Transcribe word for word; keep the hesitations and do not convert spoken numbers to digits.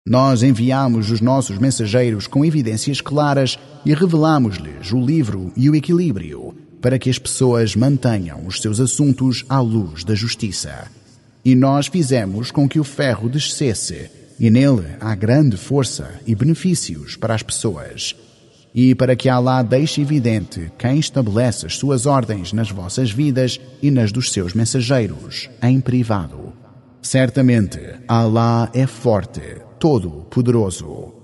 Nós enviamos os nossos mensageiros com evidências claras e revelamos-lhes o livro e o equilíbrio, para que as pessoas mantenham os seus assuntos à luz da justiça. E nós fizemos com que o ferro descesse, e nele há grande força e benefícios para as pessoas. E para que Alá deixe evidente quem estabelece as suas ordens nas vossas vidas e nas dos seus mensageiros, em privado. Certamente, Alá é forte, todo-poderoso.